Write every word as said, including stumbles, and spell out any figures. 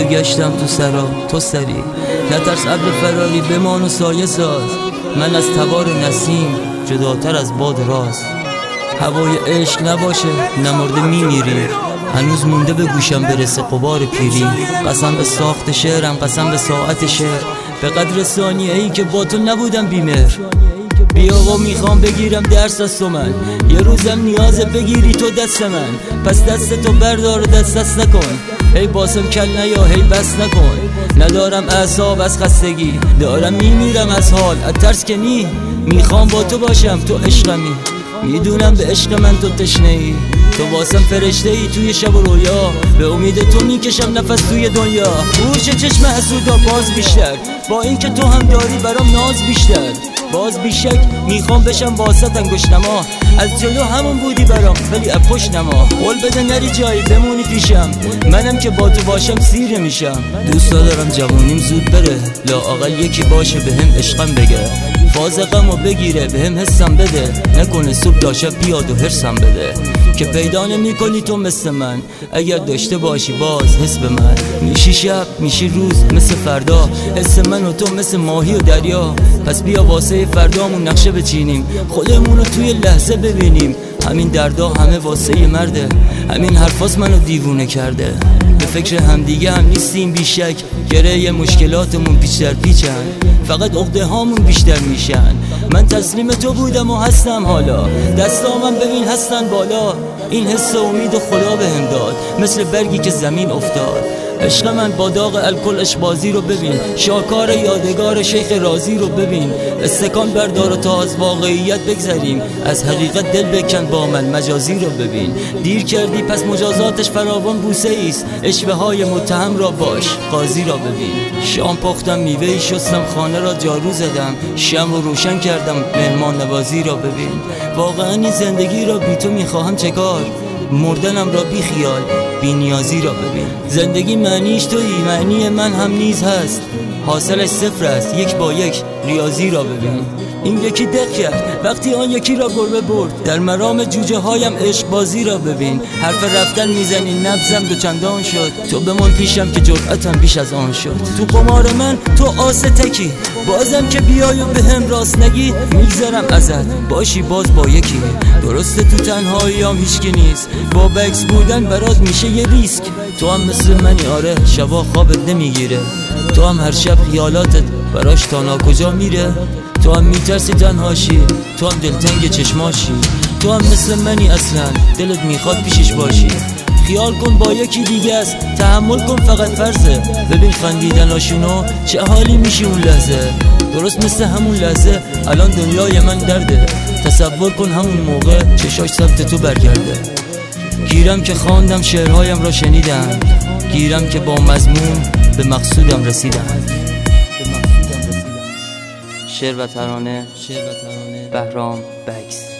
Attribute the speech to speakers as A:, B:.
A: گشتم تو سرا تو سری، نترس ابر فراری بمان و سایه ساز. من از تبار نسیم جداتر از باد راست. هوای عشق نباشه نمرده میمیری، هنوز مونده به گوشم برسه غبار پیری. قسم به ساخت شعرم، قسم به ساعت شعر، به قدر ثانیه ای که با تو نبودم بیمهر. بیا و میخوام بگیرم درس از تو من، یه روزم نیازه بگیری تو دست من. پس دست تو بردار و دست دست نکن، هی باسم کل نیا هی بس نکن. ندارم اعصاب از خستگی، دارم میمیرم از حال از ترس که نی. میخوام با تو باشم تو عشقمی، میدونم به عشق من تو تشنه ای. تو واسم فرشته ای توی شب و رویا، به امید تو میکشم نفس توی دنیا. گوش چشم حسودا باز بیشتر، با اینکه تو هم داری برام ناز بیشتر. باز بیشک میخوام بشم واسط انگشت نما، از جلو همون بودی برام ولی از پشت نما. قول بده نری جایی بمونی پیشم، منم که با تو باشم سیر میشم. دوست دارم جوونیم زود بره، لااقل یکی باشه بهم عشقم بگه. فاز غمو بگیره بهم حسم بده، نکنه صبح تا شب بیاد و حرسم بده. که پیدا نمی کنی تو مثل من، اگر داشته باشی باز حس به من. میشی شب میشی روز مثل فردا، حس من و تو مثل ماهی و دریا. پس بیا واسه فردامون نقشه بچینیم، خودمونو توی لحظه ببینیم. همین دردا همه واسه مرده، همین حرفاس منو دیوونه کرده. به فکر همدیگه هم نیستیم بیشک، گره مشکلاتمون پیچ در پیچن، فقط عقده هامون بیشتر میشن. من تسلیم تو بودم و هستم حالا، دستامم ببین هستن بالا. این حس امید خدا بهم داد، مثل برگی که زمین افتاد. عشق من با داغ الکل اشبازی رو ببین، شاکار یادگار شیخ رازی رو ببین. استکان بردار و تا از واقعیت بگذریم، از حقیقت دل بکن با من مجازی رو ببین. دیر کردی پس مجازاتش فراوان بوسه ایست، اشوه های متهم را باش قاضی را ببین. شام پختم میوهی شستم خانه را جارو زدم، شم رو روشن کردم مهمان نوازی را ببین. واقعا این زندگی را بی تو میخواهم چه کار، مردنم را بی خیال بی نیازی را ببین. زندگی معنیش تویی معنی من هم نیز هست، حاصلش صفر است یک با یک ریاضی را ببین. این یکی دق کرد وقتی آن یکی را گربه برد، در مرام جوجه هایم عشق بازی را ببین. حرف رفتن میزنی نبزم دو چندان شد، تو بمان پیشم که جرأتم بیش از آن شد. تو قمار من تو آسه تکی، بازم که بیای و به هم راست نگی. میگذرم ازت باشی باز با یکی، درسته تو تنهاییام هیچکی نیست، با بکس بودن برات میشه یه ریسک. تو هم مثل منی آره، شبا خوابت نمیگیره، تو هم هر شب خیالاتت براش تا ناکجا میره. تو هم میترسی تنهاشی، تو هم دلتنگ چشماشی، تو هم مثل منی اصلا دلت میخواد پیشش باشی. خیال کن با یکی دیگه است، تحمل کن فقط فرضه، ببین خندیدناشونو چه حالی میشی اون لحظه. درست مثل همون لحظه الان دنیای من درده، تصور کن همون موقع چشاش سمت تو برگرده. گیرم که خواندم شعرهایم را شنیدم، گیرم که با مضمون به مقصودم رسیدم. شعر و ترانه بهرام بکس.